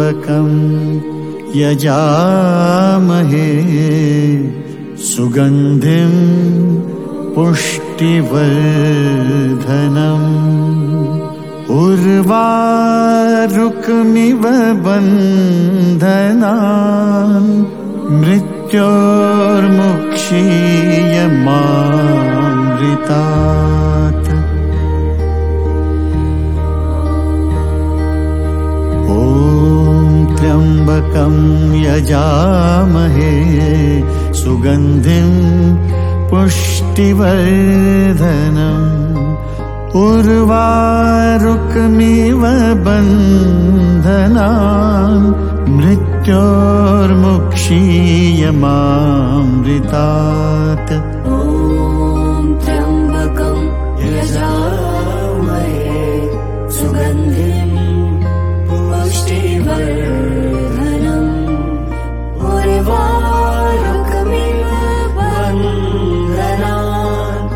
त्र्यम्बकं यजामहे सुगन्धिं पुष्टिवर्धनम् उर्वारुकमिव बन्धनान् मृत्योर्मुक्षीयमामृतात्। ॐ त्र्यम्बकं यजामहे सुगन्धिं पुष्टिवर्धनम् उर्वारुकमिव बन्धनान् मृत्योर्मुक्षीयमामृतात्। ॐ त्र्यम्बकं यजामहे सुगन्धिं पुष्टिवर्धनम् उर्वारुकमिव बन्धनान्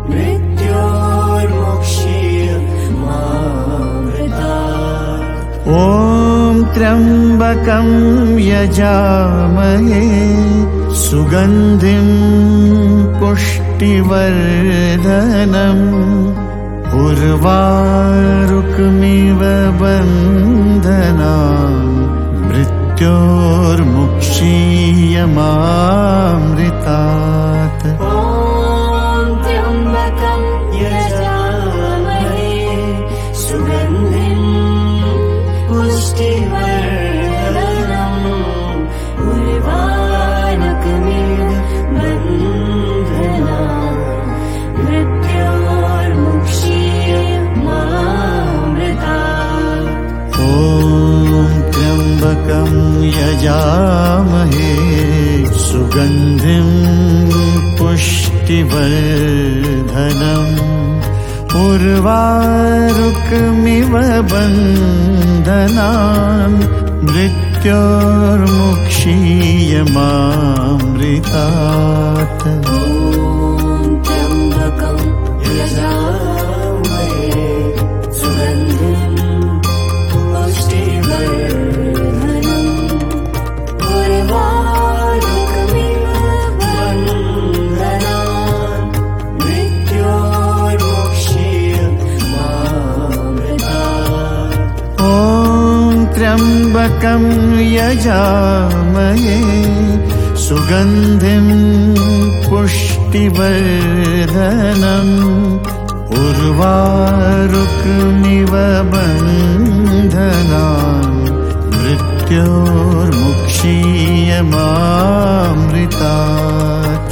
मृत्योर्मुक्षीयमामृतात्। ॐ त्र्यम्बकं यजामहे सुगन्धिं पुष्टिवर्धनम् उर्वारुकमिव बन्धनान् मृत्योर्मुक्षीयमामृतात्। त्र्यम्बकं यजामहे सुगन्धिं पुष्टिवर्धनम् उर्वारुकमिव बन्धनान् मृत्योर्मुक्षीयमामृतात्। त्र्यम्बकं यजामहे सुगन्धिं पुष्टिवर्धनम् उर्वारुकमिव बन्धनान् मृत्योर्मुक्षीयमामृतात्।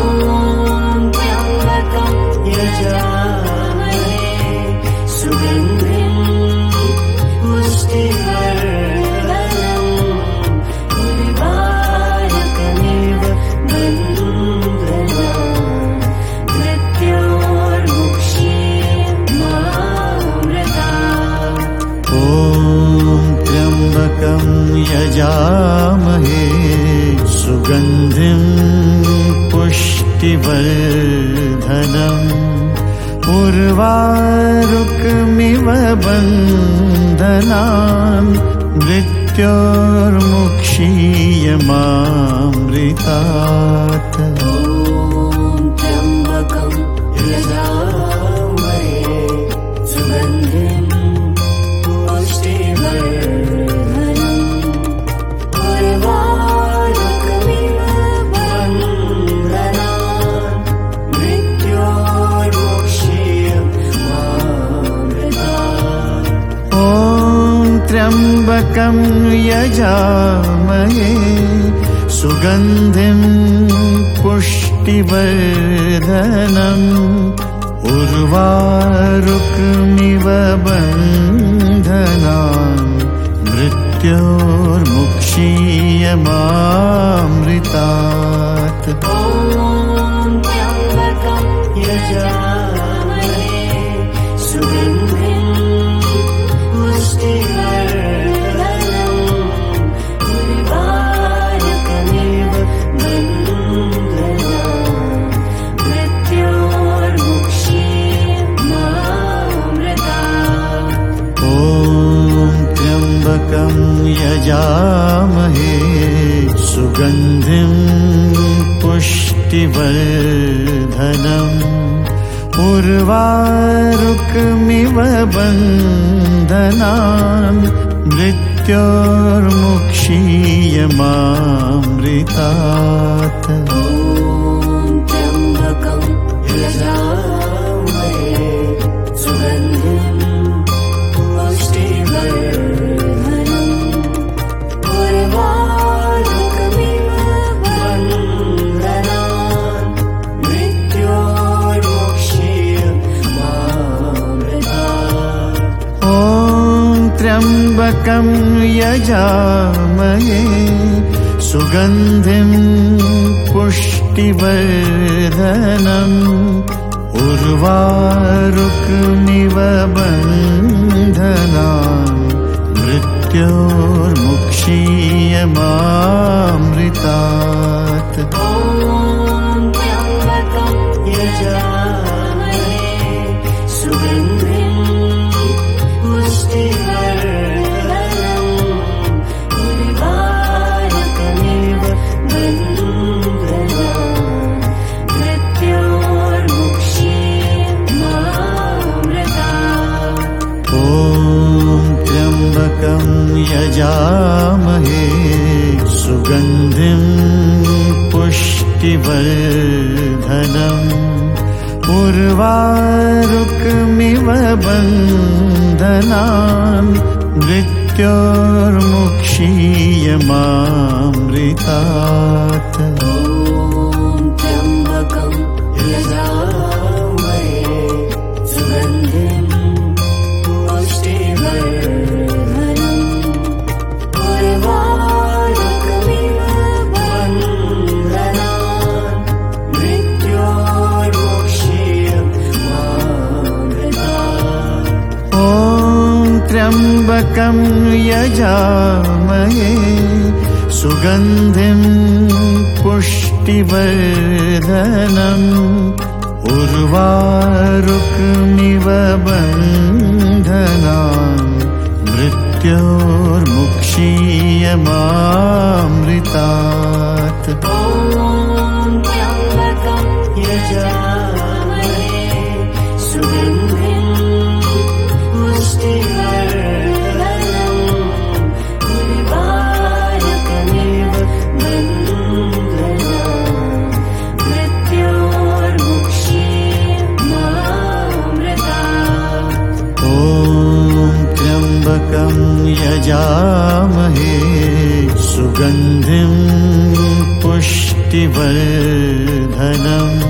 यजामहे सुगन्धिं पुष्टिवर्धनम् उर्वारुकमिव बन्धनान् मृत्योर्मुक्षीयमामृतात्। त्र्यम्बकं यजामहे सुगन्धिं पुष्टिवर्धनम् उर्वारुकमिव बन्धनान् मृत्योर्मुक्षीयमामृतात्। बन्धनम् उर्वारुकमिव बन्धनान् मृत्योर्मुक्षीयमामृतात् त्र्यम्बकं यजामहे सुगन्धिं पुष्टिवर्धनम् उर्वारुकमिव बन्धनान् मृत्योर्मुक्षीयमामृतात् ॐ त्र्यम्बकं यजामहे सुगन्धिं पुष्टिवर्धनम् उर्वारुकमिव बन्धनान् मृत्योर्मुक्षीयमामृतात् त्र्यम्बकं यजामहे सुगन्धिं पुष्टिवर्धनम् उर्वारुकमिव बन्धनान् मृत्योर्मुक्षीयमामृतात् ॐ त्र्यम्बकं यजामहे सुगन्धिं पुष्टिवर्धनम् उर्वारुकमिव बन्धनान् मृत्योर्मुक्षीयमामृतात् त्र्यम्बकं यजामहे सुगन्धिं पुष्टिवर्धनम् उर्वारुकमिव बन्धनान् मृत्योर्मुक्षीयमामृतात् ॐ त्र्यम्बकं यजामहे सुगन्धिं पुष्टिवर्धनम् उर्वारुकमिव बन्धनान् मृत्योर्मुक्षीयमामृतात् त्र्यम्बकं यजामहे सुगन्धिं पुष्टिवर्धनम् उर्वारुकमिव बन्धनान् मृत्योर्मुक्षीयमामृतात् ॐ त्र्यम्बकं यजामहे सुगन्धिं पुष्टिवर्धनम्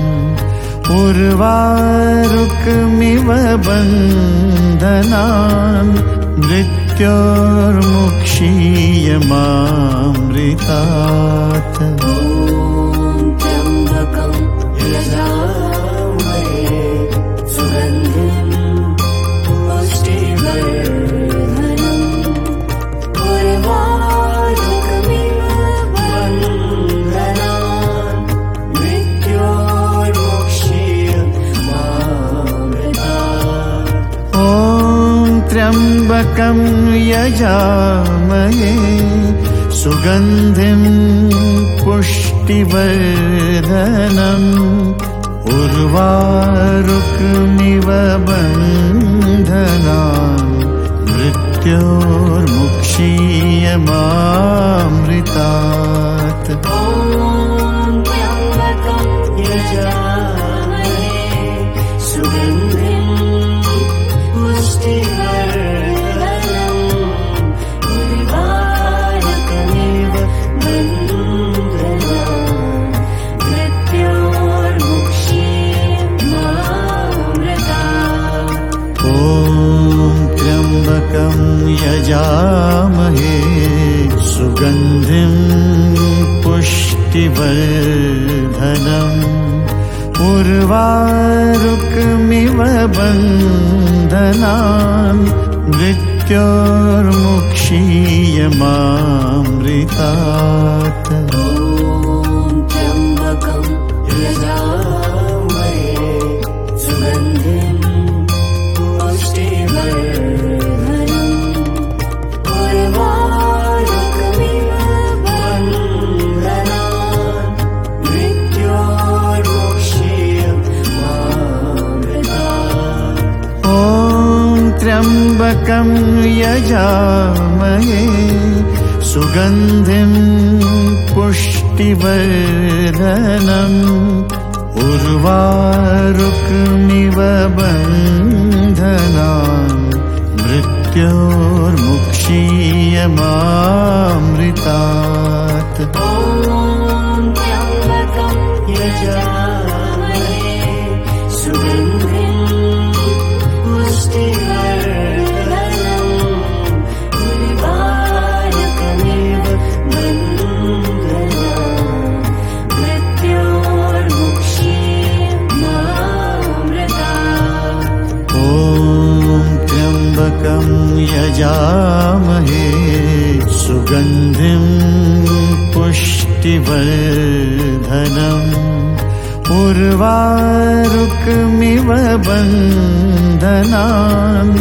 उर्वारुकमिव बन्धनान् मृत्योर्मुक्षीयमामृतात् त्र्यम्बकं यजामहे सुगन्धिं पुष्टिवर्धनम् उर्वारुकमिव बन्धनान् मृत्योर्मुक्षीयमामृतात् ॐ त्र्यम्बकं यजामहे सुगन्धिं पुष्टिवर्धनम् उर्वारुकमिव बन्धनान् मृत्योर्मुक्षीयमामृतात् त्र्यम्बकं यजामहे सुगन्धिं पुष्टिवर्धनम् उर्वारुकमिव बन्धनान् मृत्योर्मुक्षीयमामृतात् ॐ त्र्यम्बकं यजामहे सुगन्धिं पुष्टिवर्धनम् उर्वारुकमिव बन्धनान् मृत्योर्मुक्षीयमामृतात् त्र्यम्बकं यजामहे सुगन्धिं पुष्टिवर्धनम् उर्वारुकमिव बन्धनान् मृत्योर्मुक्षीयमामृतात् त्र्यम्बकं यजामहे सुगन्धिं पुष्टिवर्धनम् उर्वारुकमिव बन्धनान् मृत्योर्मुक्षीयमामृतात्। ॐ त्र्यम्बकं यजामहे सुगन्धिं पुष्टिवर्धनम् उर्वारुकमिव बन्धनान् मृत्योर्मुक्षीयमामृतात्। ॐ त्र्यम्बकं यजामहे सुगन्धिं पुष्टिवर्धनम् उर्वारुकमिव बन्धनान्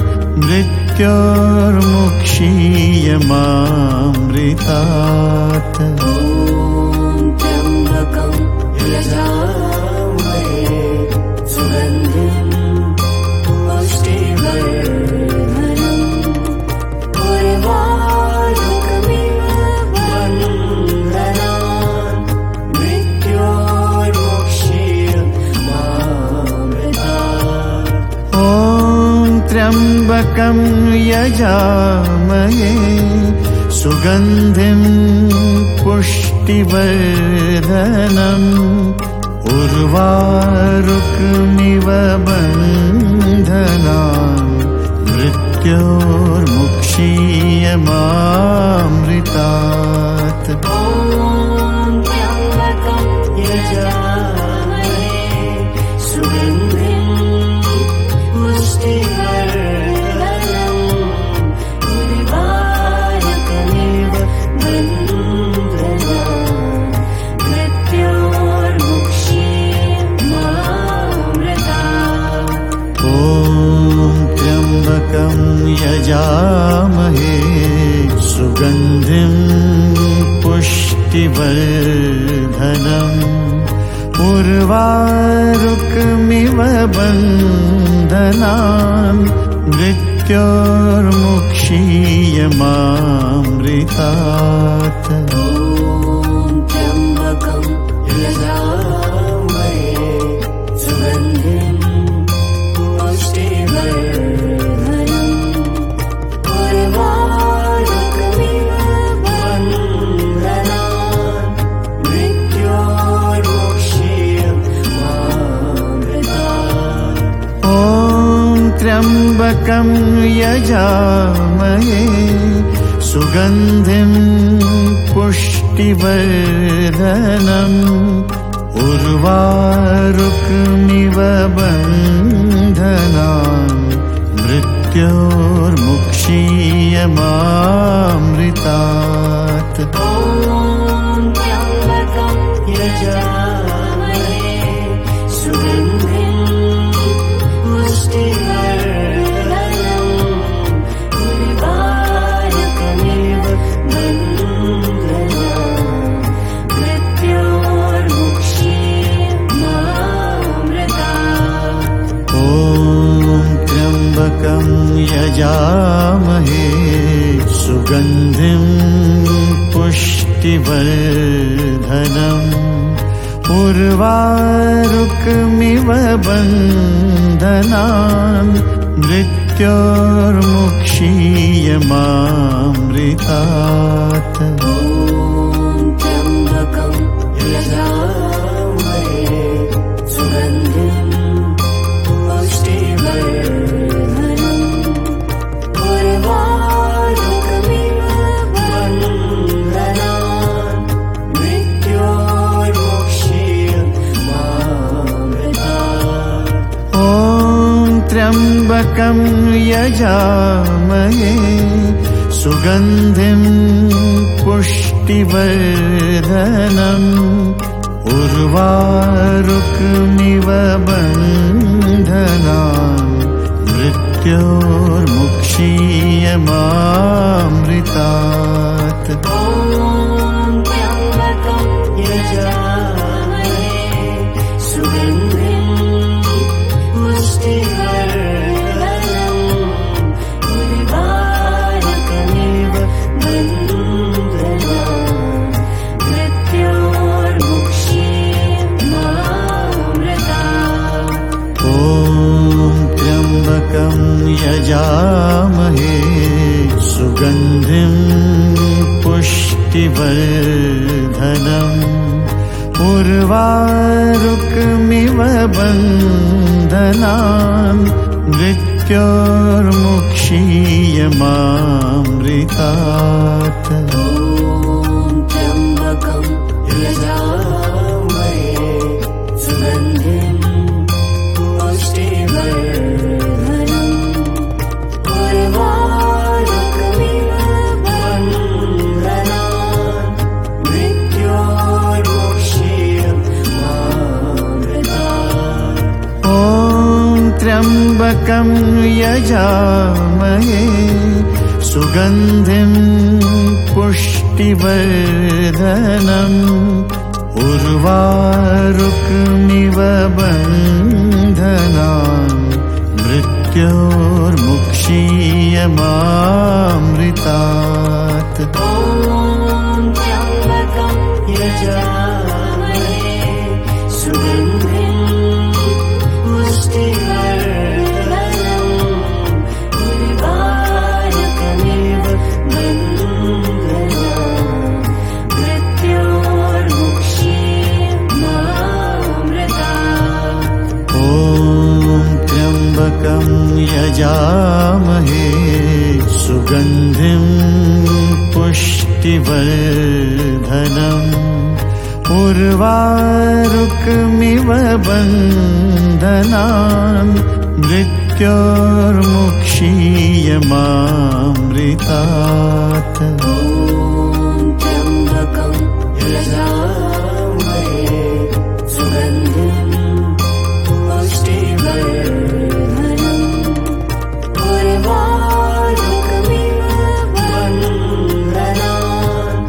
मृत्योर्मुक्षीयमामृतात्। ॐ त्र्यम्बकं यजामहे सुगन्धिं पुष्टिवर्धनम् उर्वारुकमिव बन्धनान् मृत्योर्मुक्षीयमामृतात्। ॐ त्र्यम्बकं यजामहे सुगन्धिं पुष्टिवर्धनम् उर्वारुकमिव बन्धनान् मृत्योर्मुक्षीयमामृतात्। ॐ त्र्यम्बकं यजामहे सुगन्धिं पुष्टिवर्धनम् उर्वारुकमिव बन्धनान् मृत्योर्मुक्षीयमामृतात्। ॐ त्र्यम्बकं यजामहे सुगन्धिं पुष्टिवर्धनम् उर्वारुकमिव बन्धनान् मृत्योर्मुक्षीयमामृतात्। ॐ त्र्यम्बकं यजामहे सुगन्धिं पुष्टिवर्धनम् उर्वारुकमिव बन्धनान् मृत्योर्मुक्षीयमामृतात्। ॐ त्र्यम्बकं यजामहे सुगन्धिं पुष्टिवर्धनम् उर्वारुकमिव बन्धनान् मृत्योर्मुक्षीयमामृतात्। ॐ त्र्यम्बकं यजामहे सुगन्धिं पुष्टिवर्धनम् उर्वारुकमिव बन्धनान् मृत्योर्मुक्षीयमामृतात्। ॐ त्र्यम्बकं यजामहे सुगन्धिं पुष्टिवर्धनम् उर्वारुकमिव बन्धनान् मृत्योर्मुक्षीयमामृतात्। ॐ त्र्यम्बकं यजामहे सुगन्धिं पुष्टिवर्धनम् उर्वारुकमिव बन्धनान् मृत्योर्मुक्षीयमामृतात्। ॐ त्र्यम्बकं यजामहे सुगन्धिं पुष्टिवर्धनम् उर्वारुकमिव बन्धनान् मृत्योर्मुक्षीयमामृतात्। ॐ त्र्यम्बकं यजामहे सुगन्धिं पुष्टिवर्धनम् त्र्यम्बकं यजामहे सुगन्धिं पुष्टिवर्धनम् उर्वारुकमिव बन्धनान् मृत्योर्मुक्षीयमामृतात्। त्र्यम्बकं यजामहे सुगन्धिं पुष्टिवर्धनम् उर्वारुकमिव बन्धनान् मृत्योर्मुक्षीयमामृतात्। ॐ त्र्यम्बकं यजामहे सुगन्धिं पुष्टिवर्धनम् उर्वारुकमिव बन्धनान् मृत्योर्मुक्षीयमामृतात्। त्र्यम्बकं यजामहे सुगन्धिं पुष्टिवर्धनम् उर्वारुकमिव बन्धनान् मृत्योर्मुक्षीयमामृतात्। ॐ त्र्यम्बकं यजामहे सुगन्धिं पुष्टिवर्धनम् उर्वारुकमिव बन्धनान् मृत्योर्मुक्षीयमामृतात्। त्र्यम्बकं यजामहे सुगन्धिं पुष्टिवर्धनम् उर्वारुकमिव बन्धनान्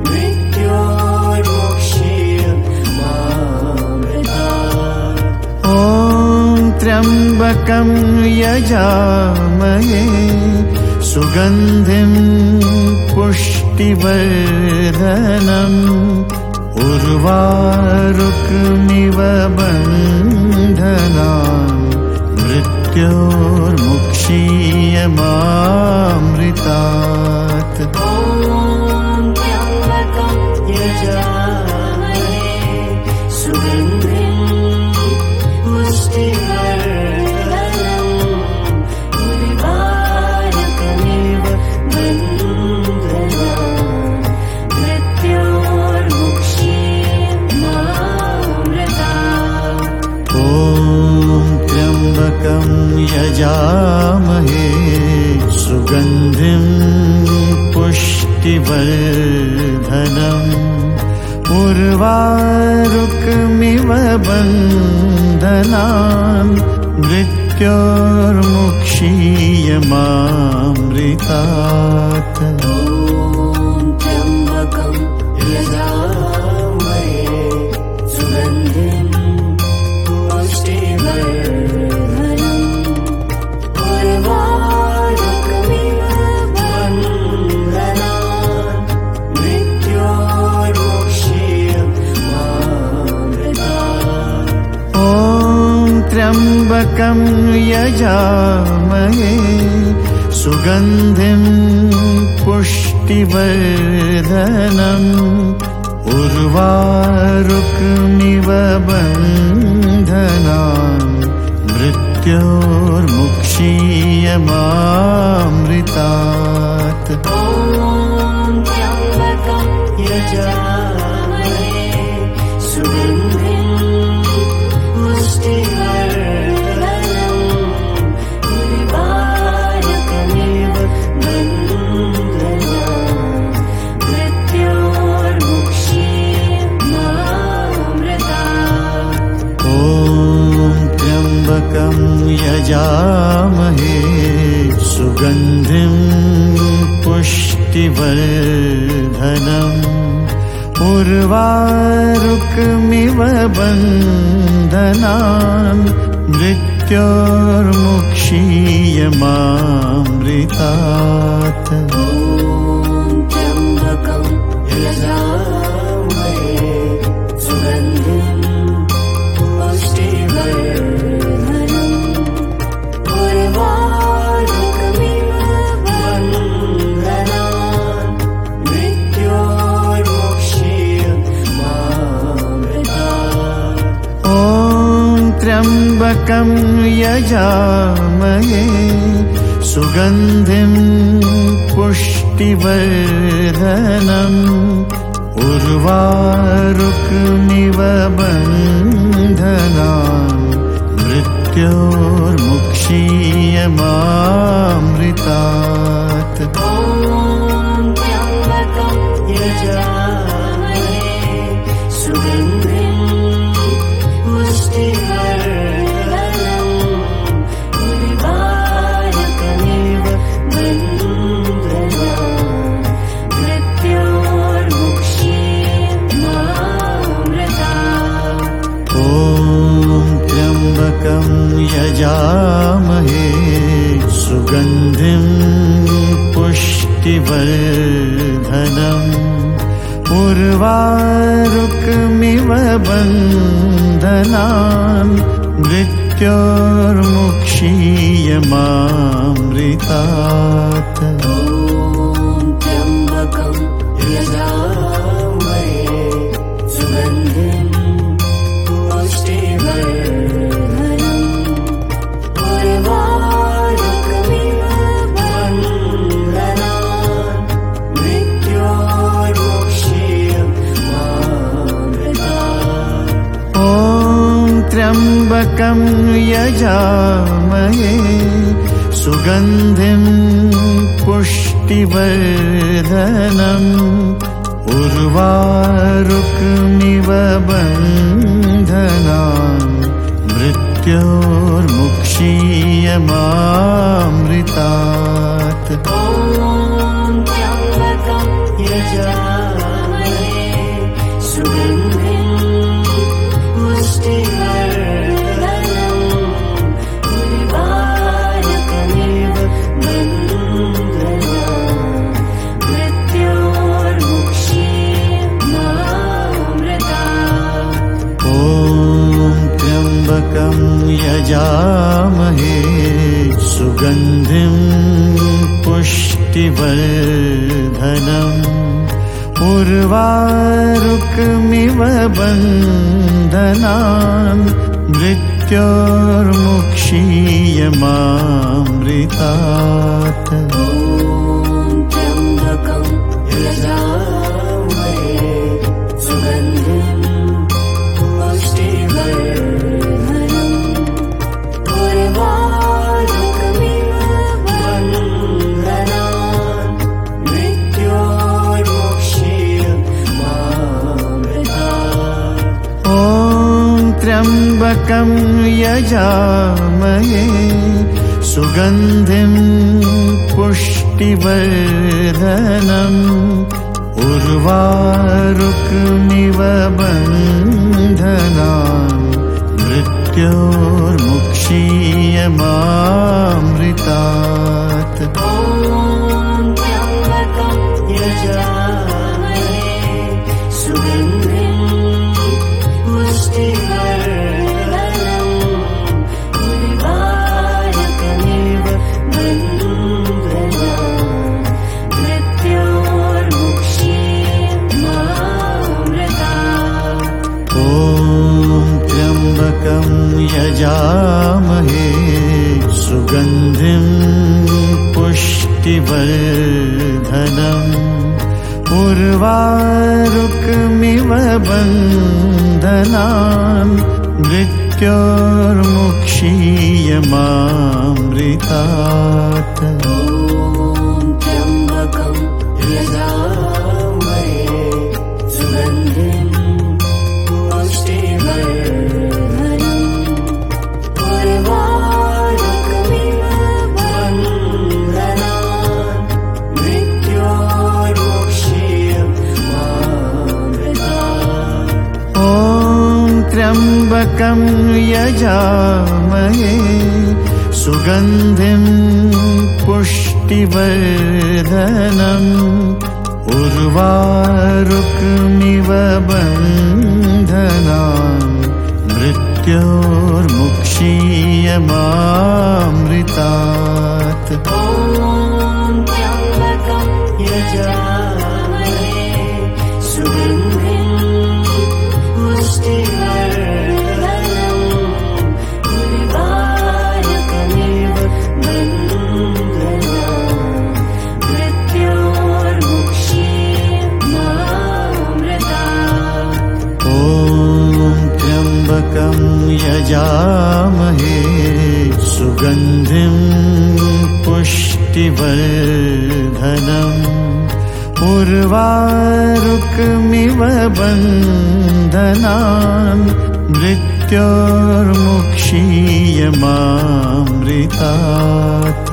मृत्योर्मुक्षीयमामृतात्। ॐ त्र्यम्बकं यजामहे सुगन्धिं पुष्टिवर्धनम् उर्वारुकमिव बन्धनान् मृत्योर्मुक्षीयमामृतात्। त्र्यम्बकं यजामहे सुगन्धिं पुष्टिवर्धनम् उर्वारुकमिव बन्धनान् मृत्योर्मुक्षीयमामृतात्। ॐ त्र्यम्बकं यजामहे सुगन्धिं पुष्टिवर्धनम् उर्वारुकमिव बन्धनान् मृत्योर्मुक्षीयमामृतात्। त्र्यम्बकं यजामहे सुगन्धिं पुष्टिवर्धनम् उर्वारुकमिव बन्धनान् मृत्योर्मुक्षीयमामृतात्। ॐ त्र्यम्बकं यजामहे सुगन्धिं पुष्टिवर्धनम् उर्वारुकमिव बन्धनान् मृत्योर्मुक्षीयमामृतात्। त्र्यम्बकं यजामहे सुगन्धिं पुष्टिवर्धनम् उर्वारुकमिव बन्धनान् मृत्योर्मुक्षीयमामृतात्। ॐ त्र्यम्बकं यजामहे सुगन्धिं पुष्टिवर्धनम् उर्वारुकमिव बन्धनान् मृत्योर्मुक्षीयमामृतात्। त्र्यम्बकं यजामहे सुगन्धिं पुष्टिवर्धनम् उर्वारुकमिव त्र्यम्बकं यजामहे सुगन्धिं पुष्टिवर्धनम् उर्वारुकमिव बन्धनान् मृत्योर्मुक्षीयमामृतात्। ॐ त्र्यम्बकं यजामहे सुगन्धिं पुष्टिवर्धनम् उर्वारुकमिव बन्धनान् मृत्योर्मुक्षीयमामृतात्। ॐ त्र्यम्बकं यजामहे सुगन्धिं पुष्टिवर्धनम् उर्वारुकमिव बन्धनान् मृत्योर्मुक्षीयमामृतात्। ॐ त्र्यम्बकं यजामहे सुगन्धिं पुष्टिवर्धनम् उर्वारुकमिव बन्धनान् मृत्योर्मुक्षीयमामृतात्। ॐ त्र्यम्बकं यजामहे सुगन्धिं पुष्टिवर्धनम् उर्वारुकमिव बन्धनान् मृत्योर्मुक्षीयमामृतात्। ॐ त्र्यम्बकं यजामहे सुगन्धिं पुष्टिवर्धनम् उर्वारुकमिव बन्धनान् मृत्योर्मुक्षीयमामृतात्। ॐ त्र्यम्बकं यजामहे सुगन्धिं पुष्टिवर्धनम् उर्वारुकमिव बन्धनान् मृत्योर्मुक्षीयमामृतात्। ॐ त्र्यम्बकं यजामहे सुगन्धिं पुष्टिवर्धनम् उर्वारुकमिव बन्धनान् मृत्योर्मुक्षीयमामृतात्। ॐ त्र्यम्बकं यजामहे सुगन्धिं पुष्टिवर्धनम् उर्वारुकमिव बन्धनान् मृत्योर्मुक्षीयमामृतात्। ॐ त्र्यम्बकं यजामहे सुगन्धिं पुष्टिवर्धनम् उर्वारुकमिव बन्धनान् मृत्योर्मुक्षीयमामृतात्। ॐ त्र्यम्बकं यजामहे सुगन्धिं पुष्टिवर्धनम् उर्वारुकमिव बन्धनान् मृत्योर्मुक्षीयमामृतात्। ॐ त्र्यम्बकं यजामहे सुगन्धिं पुष्टिवर्धनम् उर्वारुकमिव बन्धनान् मृत्योर्मुक्षीयमामृतात्। ॐ त्र्यम्बकं यजामहे सुगन्धिं पुष्टिवर्धनम् उर्वारुकमिव बन्धनान् मृत्योर्मुक्षीयमामृतात्। ॐ त्र्यम्बकं यजामहे सुगन्धिं पुष्टिवर्धनम् उर्वारुकमिव सुगन्धिं पुष्टिवर्धनम् उर्वारुकमिव बन्धनान् मृत्योर्मुक्षीयमामृतात्।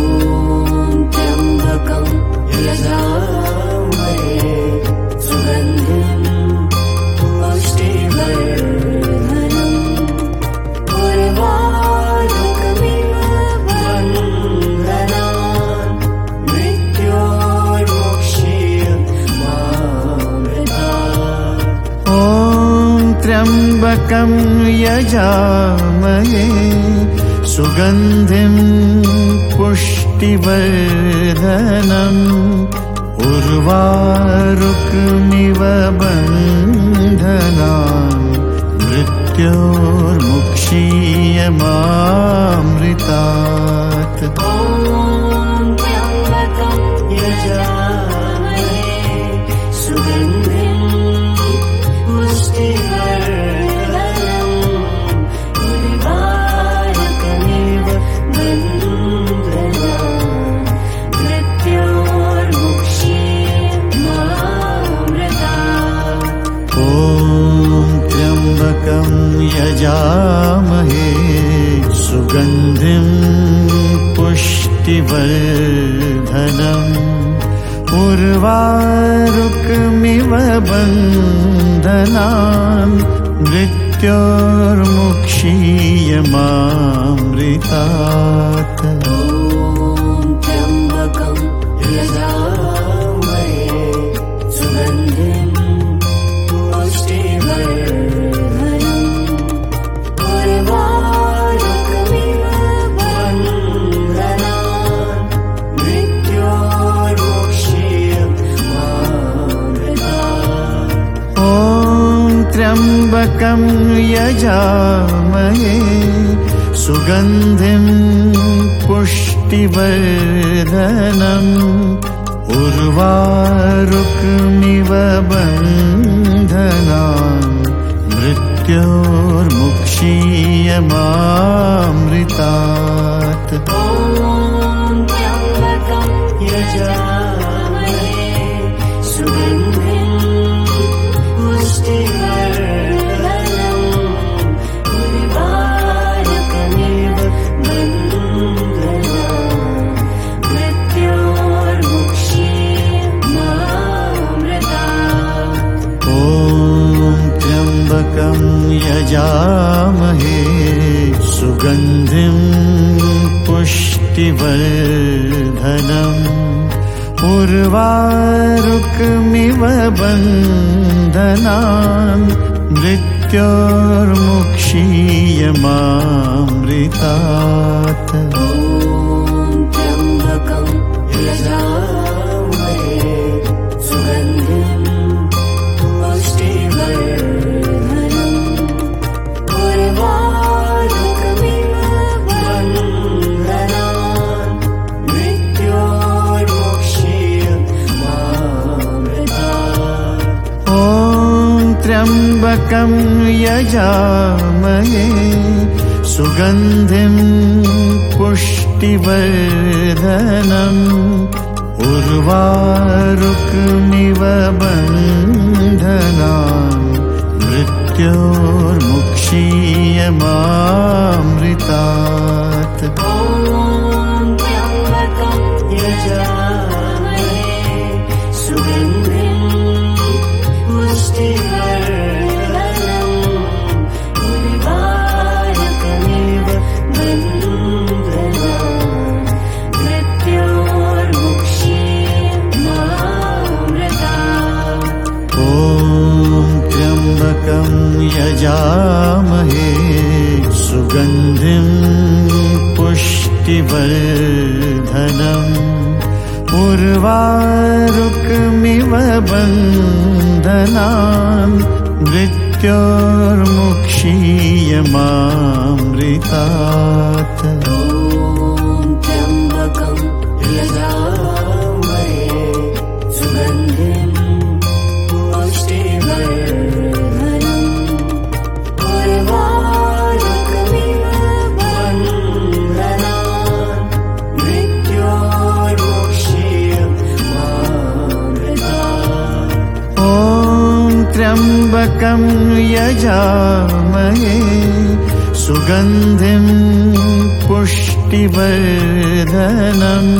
त्र्यम्बकं यजामहे सुगन्धिं पुष्टिवर्धनम् उर्वारुकमिव बन्धनान् मृत्योर्मुक्षीयमामृतात्। यजामहे सुगन्धिं पुष्टिवर्धनम् उर्वारुकमिव बन्धनान् मृत्योर्मुक्षीयमामृतात्। त्र्यम्बकं यजामहे सुगन्धिं पुष्टिवर्धनम् उर्वारुकमिव बन्धनान् मृत्योर्मुक्षीयमामृतात्। यजामहे सुगन्धिं पुष्टिवर्धनम् उर्वारुकमिव बन्धनान् मृत्योर्मुक्षीयमामृतात्। त्र्यम्बकं यजामहे सुगन्धिं पुष्टिवर्धनम् उर्वारुकमिव बन्धनान् मृत्योर्मुक्षीयमामृतात्। यजामहे सुगन्धिं पुष्टिवर्धनम् उर्वारुकमिव बन्धनान् मृत्योर्मुक्षीयमामृतात्। त्र्यम्बकं यजामहे सुगन्धिं पुष्टिवर्धनम्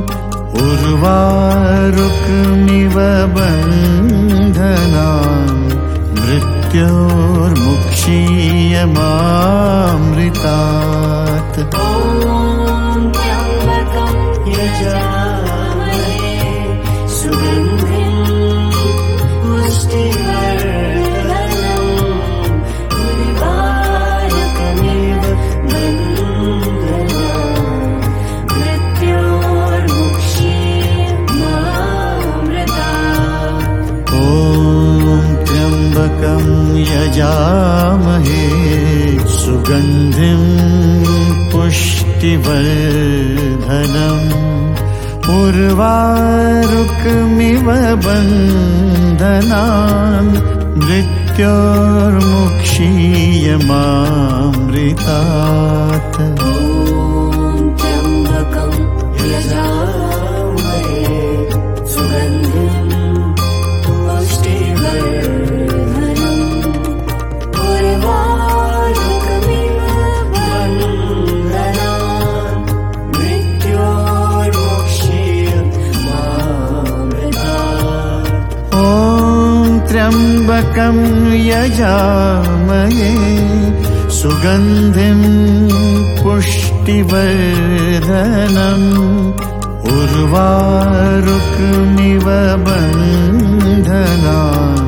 उर्वारुकमिव बन्धनान् मृत्योर्मुक्षीयमामृतात्। ॐ त्र्यम्बकं यजामहे सुगन्धिं पुष्टिवर्धनम् उर्वारुकमिव बन्धनान् मृत्योर्मुक्षीयमामृतात्। ॐ त्र्यम्बकं यजामहे सुगन्धिं पुष्टिवर्धनम् उर्वारुकमिव बन्धनान् मृत्योर्मुक्षीयमामृतात्। ॐ त्र्यम्बकं यजामहे सुगन्धिं पुष्टिवर्धनम् उर्वारुकमिव बन्धनान् मृत्योर्मुक्षीयमामृतात्। ॐ त्र्यम्बकं यजामहे सुगन्धिं पुष्टिवर्धनम् उर्वारुकमिव बन्धनान्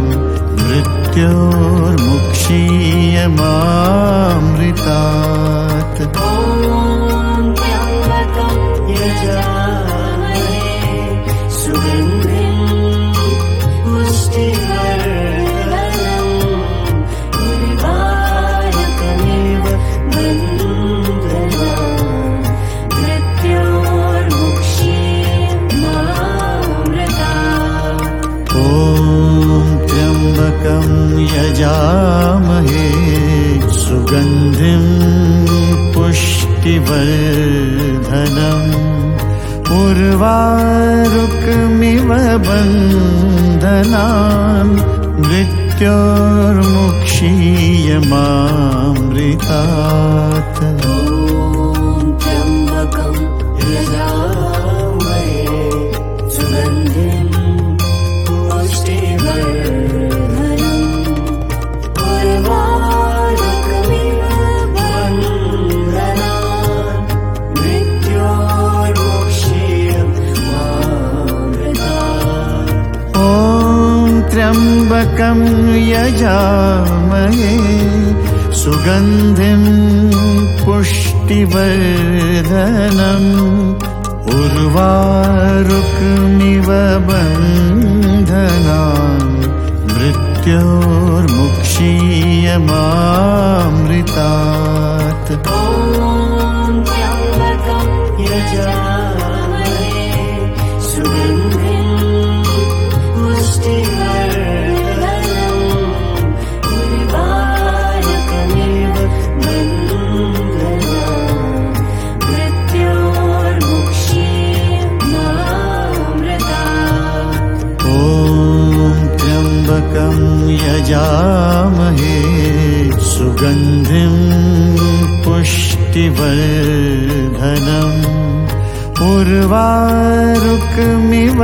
मृत्योर्मुक्षीयमामृतात्। ॐ त्र्यम्बकं यजामहे सुगन्धिं पुष्टिवर्धनम् उर्वारुकमिव बन्धनान् मृत्योर्मुक्षीयमामृतात्। ॐ त्र्यम्बकं यजामहे सुगन्धिं पुष्टिवर्धनम् उर्वारुकमिव बन्धनान् मृत्योर्मुक्षीयमामृतात्। ॐ त्र्यम्बकं यजामहे सुगन्धिं पुष्टिवर्धनम् उर्वारुकमिव बन्धनान् मृत्योर्मुक्षीयमामृतात्। ॐ त्र्यम्बकं यजामहे सुगन्धिं पुष्टिवर्धनम् उर्वारुकमिव बन्धनान् मृत्योर्मुक्षीयमामृतात्। ॐ त्र्यम्बकं यजामहे सुगन्धिं पुष्टिवर्धनम् उर्वारुकमिव बन्धनान् मृत्योर्मुक्षीयमामृतात्। ॐ त्र्यम्बकं यजामहे सुगन्धिं पुष्टिवर्धनम् उर्वारुकमिव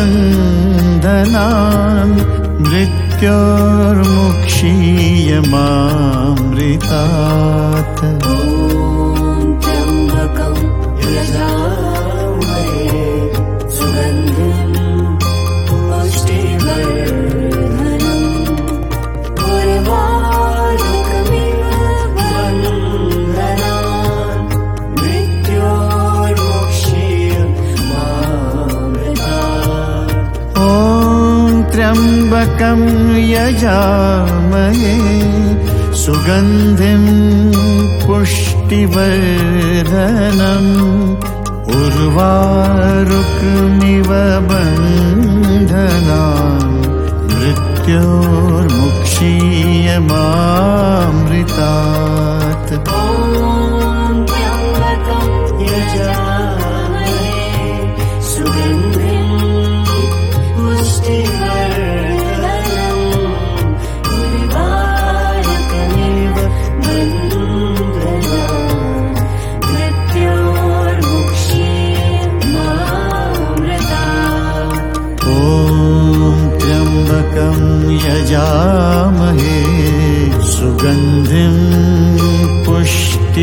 बन्धनान् मृत्योर्मुक्षीयमामृतात्। ॐ त्र्यम्बकं यजामहे सुगन्धिं पुष्टिवर्धनम् उर्वारुकमिव बन्धनान् मृत्योर्मुक्षीयमामृतात्। ॐ त्र्यम्बकं यजामहे सुगन्धिं पुष्टिवर्धनम् उर्वारुकमिव बन्धनान् मृत्योर्मुक्षीयमामृतात्। ॐ त्र्यम्बकं यजामहे सुगन्धिं पुष्टिवर्धनम् उर्वारुकमिव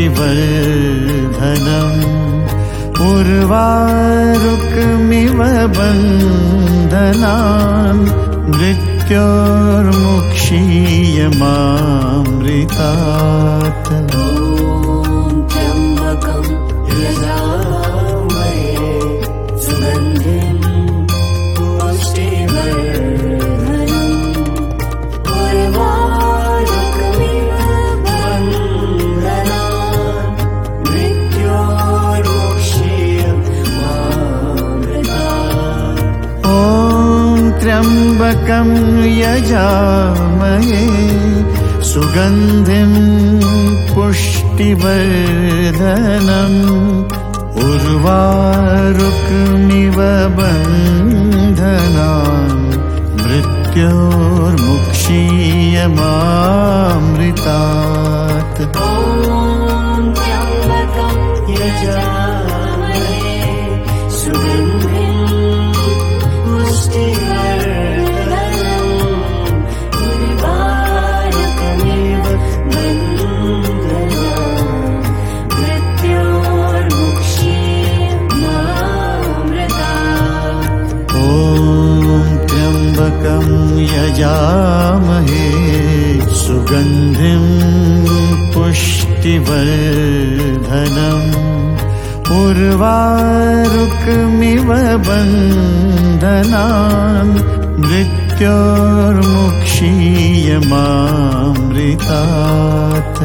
पुष्टिवर्धनम् उर्वारुकमिव बन्धनान् मृत्योर्मुक्षीयमामृतात्। त्र्यम्बकं यजामहे सुगन्धिं पुष्टिवर्धनम् उर्वारुकमिव बन्धनान् मृत्योर्मुक्षीयमामृतात्। यजामहे सुगन्धिं पुष्टिवर्धनम् उर्वारुकमिव बन्धनान् मृत्योर्मुक्षीयमामृतात्।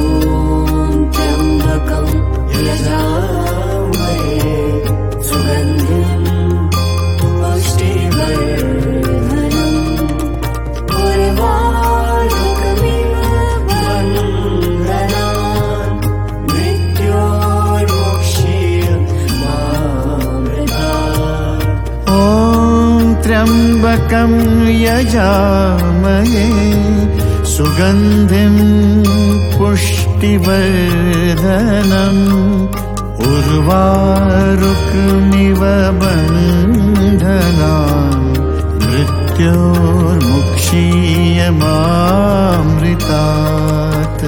त्र्यम्बकं यजामहे सुगन्धिं पुष्टिवर्धनम् उर्वारुकमिव बन्धनान् मृत्योर्मुक्षीयमामृतात्।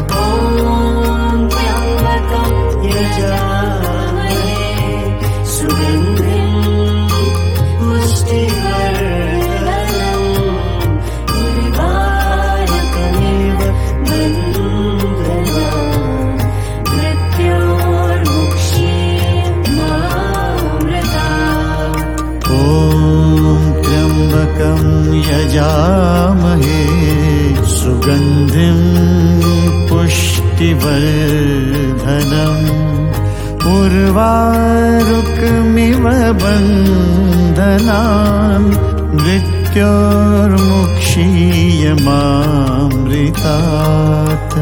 यजामहे सुगन्धिं पुष्टिवर्धनम् उर्वारुकमिव बन्धनान् मृत्योर्मुक्षीयमामृतात्।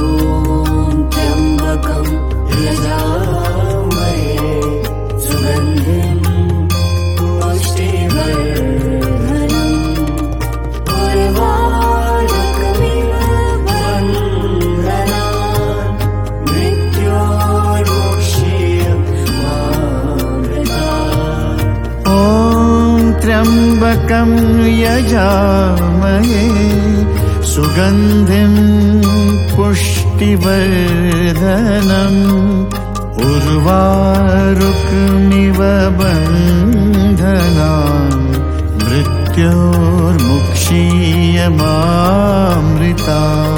त्र्यम्बकं यजामहे सुगन्धिं पुष्टिवर्धनम् उर्वारुकमिव बन्धनान् मृत्योर्मुक्षीयमामृतात्।